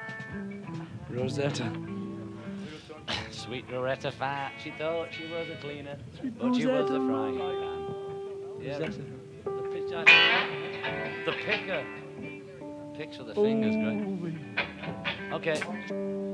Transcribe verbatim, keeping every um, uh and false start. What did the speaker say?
Rosetta. Sweet Rosetta Fat, she thought she was a cleaner, Sweet but she was a Rosetta. frying pan. Yeah, Rosetta. the pitcher. The picker. Picks with the fingers, Oh, great. Okay.